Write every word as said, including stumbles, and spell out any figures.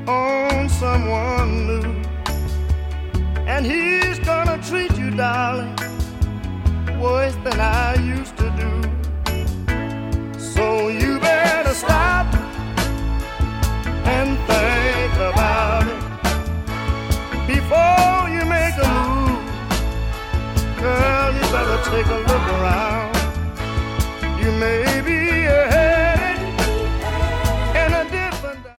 on someone new, and he's gonna treat you, darling, worse than I used to do. So you better stop and think about it before you make a move. Girl, you better take a look around. You may